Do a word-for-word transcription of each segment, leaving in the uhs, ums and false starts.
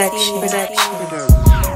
Production. Production.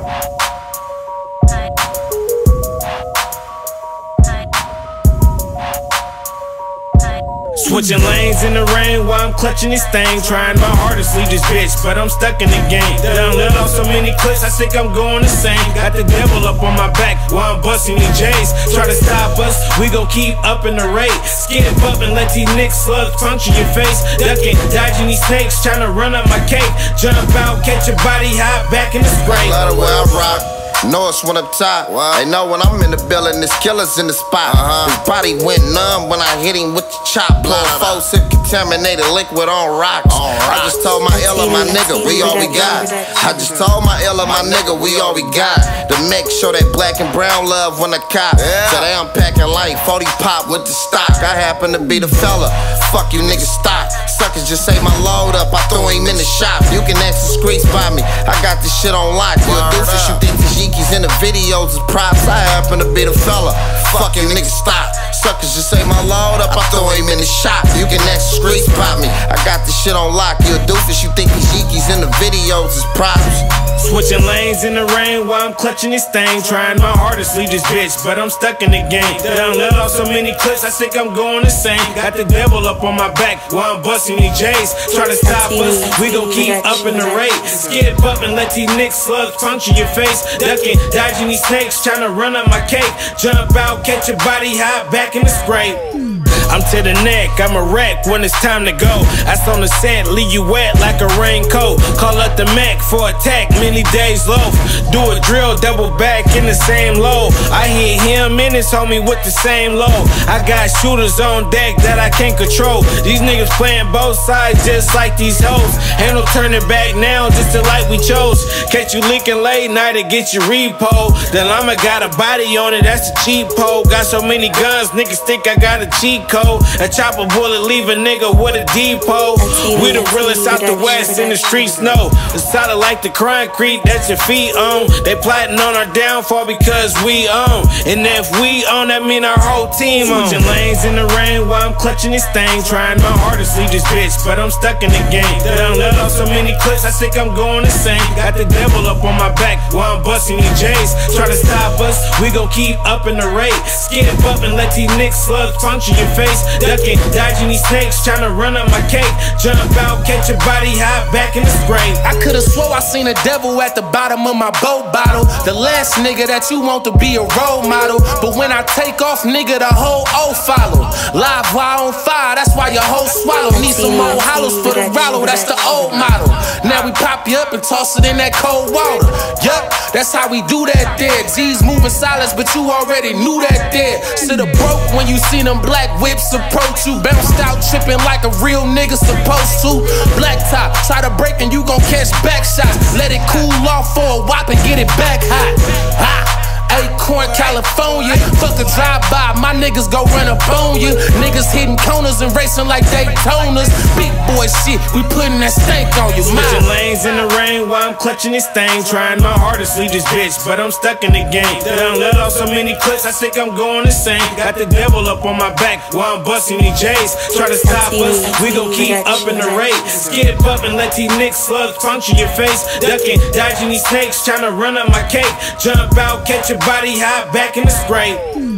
Switching lanes in the rain while I'm clutching this thing. Trying my hardest to leave this bitch, but I'm stuck in the game. Done let off so many clips, I think I'm going insane. Got the devil up on my back while I'm busting these J's. Try to stop us, we gon' keep up in the rate. Skid up and let these nicks slugs puncture your face. Ducking, dodging these snakes, trying to run up my cake. Jump out, catch your body hot, back in the spray. I love the way I rock. Know it's when up top. What? They know when I'm in the building, this killer's in the spot. Uh-huh. His body went numb when I hit him with the chop. Blowing four sip contaminated liquid on rocks. on rocks. I just told my Ella, my nigga, we all we got. I just told my Ella, my nigga, we all we got. To make sure that black and brown love when I cop. Yeah. So they unpacking like forty pop with the stock. I happen to be the fella. Fuck you niggas stop. Suckers just say my load up, I throw him in the shop. You can ask the streets by me. I got this shit on lock. You a doofus, you think these Yeekies in the videos is props. I happen to be the fella. Fuck you niggas stop. Suckers just say my load up, I throw him in the shop. You can ask the streets by me. I got this shit on lock. You a doofus, you think these Yeekies in the videos is props. Switching lanes in the rain while I'm clutching this thing. Trying my hardest to leave this bitch, but I'm stuck in the game. Done let off so many clips, I think I'm going insane. Got the devil up on my back while I'm busting these J's. Try to stop us, we gon' keep up in the rate. Skid up and let these nicks slugs puncture your face. Ducking, dodging these snakes, trying to run up my cake. Jump out, catch your body hot, back in the spray. I'm to the neck, I'm a wreck when it's time to go. Ice on the set, leave you wet like a raincoat. Call up the Mac for attack, many days low. Do a drill, double back in the same low. I hit him and his homie with the same low. I got shooters on deck that I can't control. These niggas playing both sides just like these hoes. Ain't no turning back now, just the light we chose. Catch you leaking late night to get your repo. Then I'ma got a body on it, that's a cheap pole. Got so many guns, niggas think I got a cheat code. A chopper bullet leave a nigga with a depot. We the realest out the west in the streets know. It's solid like the concrete that your feet on. They plotting on our downfall because we own. And if we own, that mean our whole team on. Switching lanes in the rain while I'm clutching this thing. Trying my hardest to leave this bitch, but I'm stuck in the game. Done let off so many clips, I think I'm going insane. Got the devil up on my back while I'm busting these J's. Try to stop us, we gon' keep up in the rate. Skid up and let these nicks slugs puncture your face. Ducking, dodging these snakes, tryna run up my cake. Jump out, catch your body hot, back in the spray. I could've swore I seen a devil at the bottom of my boat bottle. The last nigga that you want to be a role model. But when I take off, nigga, the whole O follow. Live wire on fire, that's why your whole swallow. Need some more hollows for the Rollo, that's the old model. Now we pop you up and toss it in that cold water. Yup, that's how we do that there. G's moving silence, but you already knew that there. Shoulda broke when you seen them black whips approach you. Bounced out tripping like a real nigga supposed to. Black top, try to break and you gon' catch back shots. Let it cool off for a whop and get it back hot. Ha! Acorn, California. Fuck a drive-by, my niggas go run up on you. Niggas hitting corners and racing like Daytonas. Big boy shit, we putting that stank on you. Switching lanes in the rain while I'm clutching this thing. Trying my hardest to leave this bitch, but I'm stuck in the game. Done let off so many clips, I think I'm going insane. Got the devil up on my back while I'm busting these J's. Try to stop us, we gon' keep up in the rate. Skid up and let these nicks slugs puncture your face. Ducking, dodging these snakes, tryna run up my cake. Jump out, catch your body hot, back in the spray.